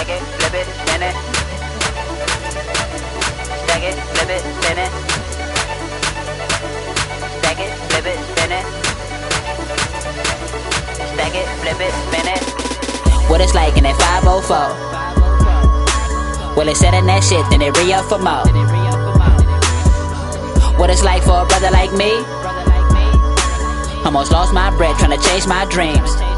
Stack it, flip it, spin it. Stack it, flip it, spin it. Stack it, flip it, spin it. Stack it, flip it, spin it. What it's like in that 504. Well, they said in that shit, then they re-up for more. What it's like for a brother like me. Almost lost my breath trying to chase my dreams.